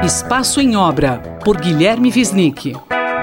Espaço em Obra, por Guilherme Wisnik.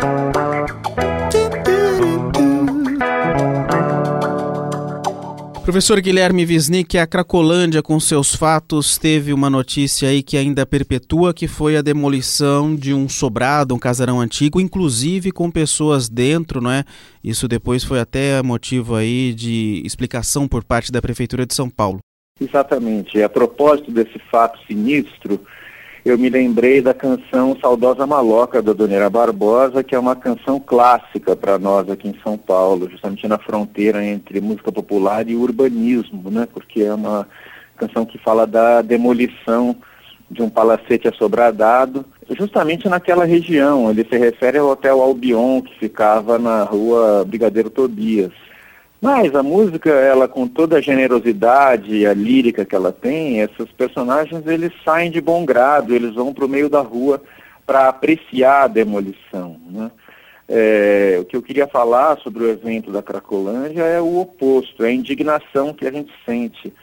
Professor Guilherme Wisnik, a Cracolândia, com seus fatos, teve uma notícia aí que ainda perpetua, que foi a demolição de um sobrado, um casarão antigo, inclusive com pessoas dentro, não é? Isso depois foi até motivo aí de explicação por parte da Prefeitura de São Paulo. Exatamente. A propósito desse fato sinistro, eu me lembrei da canção Saudosa Maloca, da Dona Barbosa, que é uma canção clássica para nós aqui em São Paulo, justamente na fronteira entre música popular e urbanismo, né? Porque é uma canção que fala da demolição de um palacete assobradado, justamente naquela região. Ele se refere ao Hotel Albion, que ficava na rua Brigadeiro Tobias. Mas a música, ela, com toda a generosidade e a lírica que ela tem, esses personagens, eles saem de bom grado, eles vão para o meio da rua para apreciar a demolição, né? O que eu queria falar sobre o evento da Cracolândia é o oposto, é a indignação que a gente sente,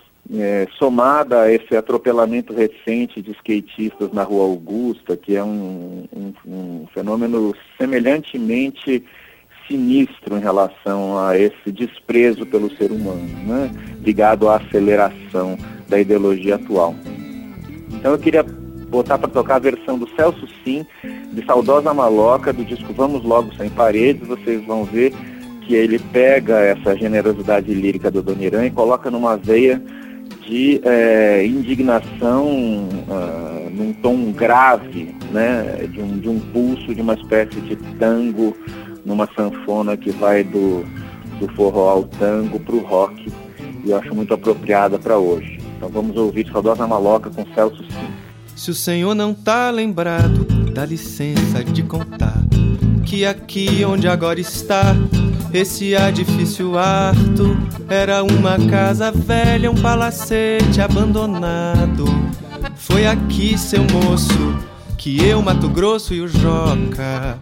somada a esse atropelamento recente de skatistas na Rua Augusta, que é um fenômeno semelhantemente sinistro em relação a esse desprezo pelo ser humano, né? Ligado à aceleração da ideologia atual. Então eu queria botar para tocar a versão do Celso Sim, de Saudosa Maloca, do disco Vamos Logo Sem Paredes. Vocês vão ver que ele pega essa generosidade lírica do Adoniran e coloca numa veia de indignação, num tom grave, né? de um pulso, de uma espécie de tango, numa sanfona que vai do forró ao tango para o rock, e eu acho muito apropriada para hoje. Então vamos ouvir Saudosa Maloca com Celso Sim. Se o senhor não tá lembrado, dá licença de contar que aqui onde agora está esse edifício harto era uma casa velha, um palacete abandonado. Foi aqui, seu moço, que eu, Mato Grosso e o Joca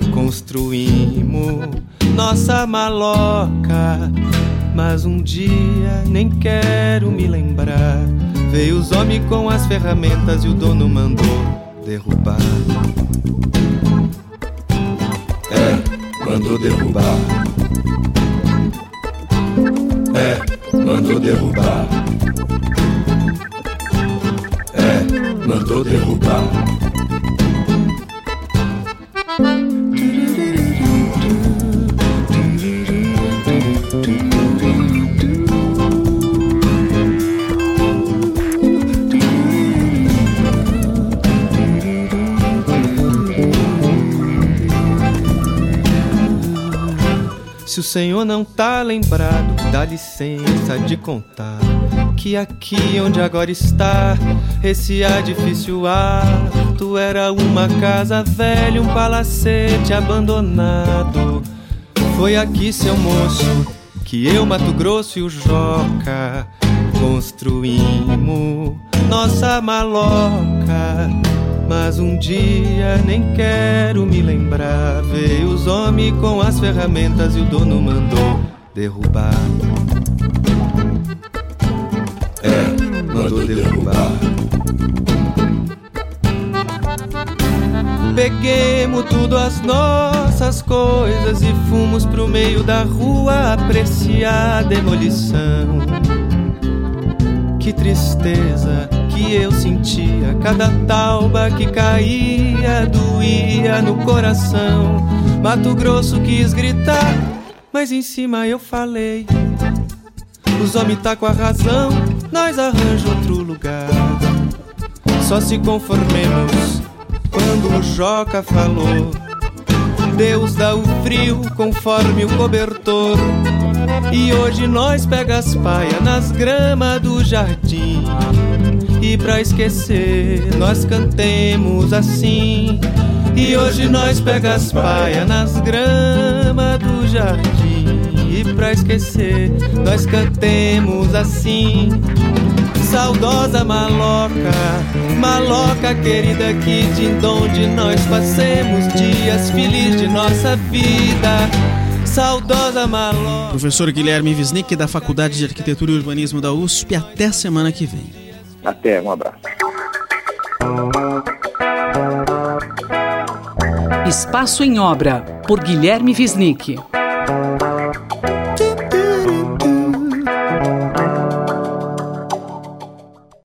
construímos nossa maloca. Mas um dia, nem quero me lembrar, veio os homens com as ferramentas e o dono mandou derrubar. Mandou derrubar. Mandou derrubar. Mandou derrubar. Se o senhor não tá lembrado, dá licença de contar que aqui onde agora está esse edifício alto era uma casa velha, um palacete abandonado. Foi aqui, seu moço, que eu, Mato Grosso e o Joca construímos nossa maloca. Mas um dia, nem quero me lembrar, veio os homens com as ferramentas e o dono mandou derrubar. Mandou derrubar. Peguemos tudo as nossas coisas e fomos pro meio da rua apreciar a demolição. Que tristeza que eu sentia, cada tauba que caía doía no coração. Mato Grosso quis gritar, mas em cima eu falei: os homens tá com a razão, nós arranjamos outro lugar. Só se conformemos quando o Joca falou: Deus dá o frio conforme o cobertor. E hoje nós pega as paias nas gramas do jardim, e pra esquecer nós cantemos assim. E hoje nós pega as paias nas gramas do jardim, e pra esquecer nós cantemos assim. Saudosa maloca, maloca querida, que de onde nós passemos dias felizes de nossa vida. Saudosa maloca. Professor Guilherme Wisnik, da Faculdade de Arquitetura e Urbanismo da USP, até semana que vem. Até, um abraço. Espaço em Obra, por Guilherme Wisnik.